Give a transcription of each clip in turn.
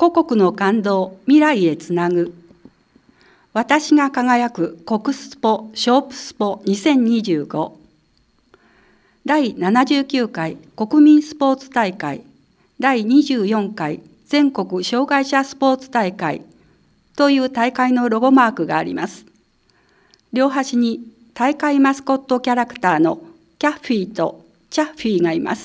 故国の感動、未来へつなぐ。私が輝く国スポショープスポ2025。第79回国民スポーツ大会、第24回全国障害者スポーツ大会という大会のロゴマークがあります。両端に大会マスコットキャラクターのキャッフィーとチャッフィーがいます。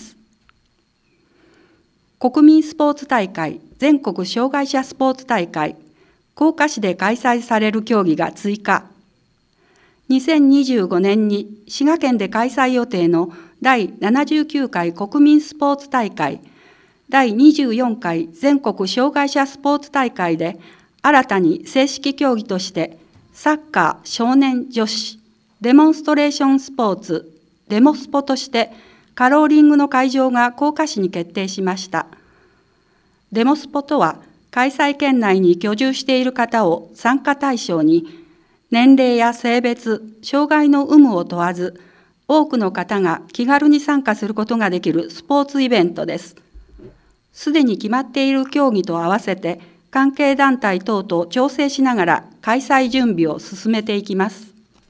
国民スポーツ大会、全国障害者スポーツ大会、甲賀市で開催される競技が追加。2025年に滋賀県で開催予定の第79回国民スポーツ大会、第24回全国障害者スポーツ大会で新たに正式競技としてサッカー少年女子デモンストレーションスポーツデモスポとしてカローリングの会場が甲賀市に決定しました。デモスポとは開催県内に居住している方を参加対象に年齢や性別、障害の有無を問わず多くの方が気軽に参加することができるスポーツイベントです。すでに決まっている競技と合わせて関係団体等と調整しながら開催準備を進めていきます。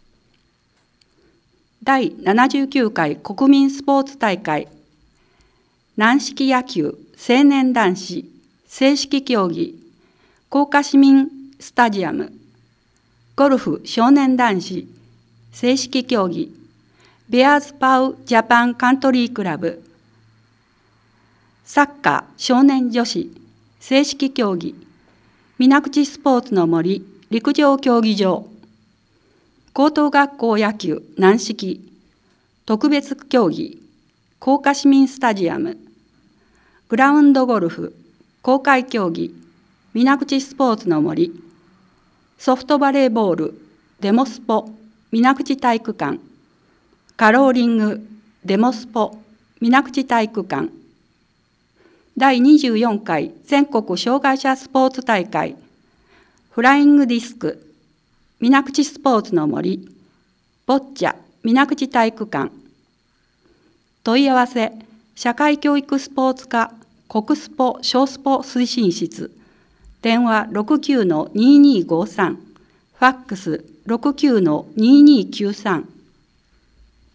第79回国民スポーツ大会、軟式野球成年男子正式競技甲賀市民スタジアム、ゴルフ少年男子正式競技ベアーズパウジャパンカントリークラブ、サッカー少年女子正式競技水口スポーツの森陸上競技場、高等学校野球軟式特別競技甲賀市民スタジアム、グラウンドゴルフ公開競技水口スポーツの森、ソフトバレーボールデモスポ水口体育館、カローリングデモスポ水口体育館、第24回全国障害者スポーツ大会フライングディスク水口スポーツの森ボッチャ水口体育館、問い合わせ社会教育スポーツ課国スポ小スポ推進室、電話 69-2253、ファックス 69-2293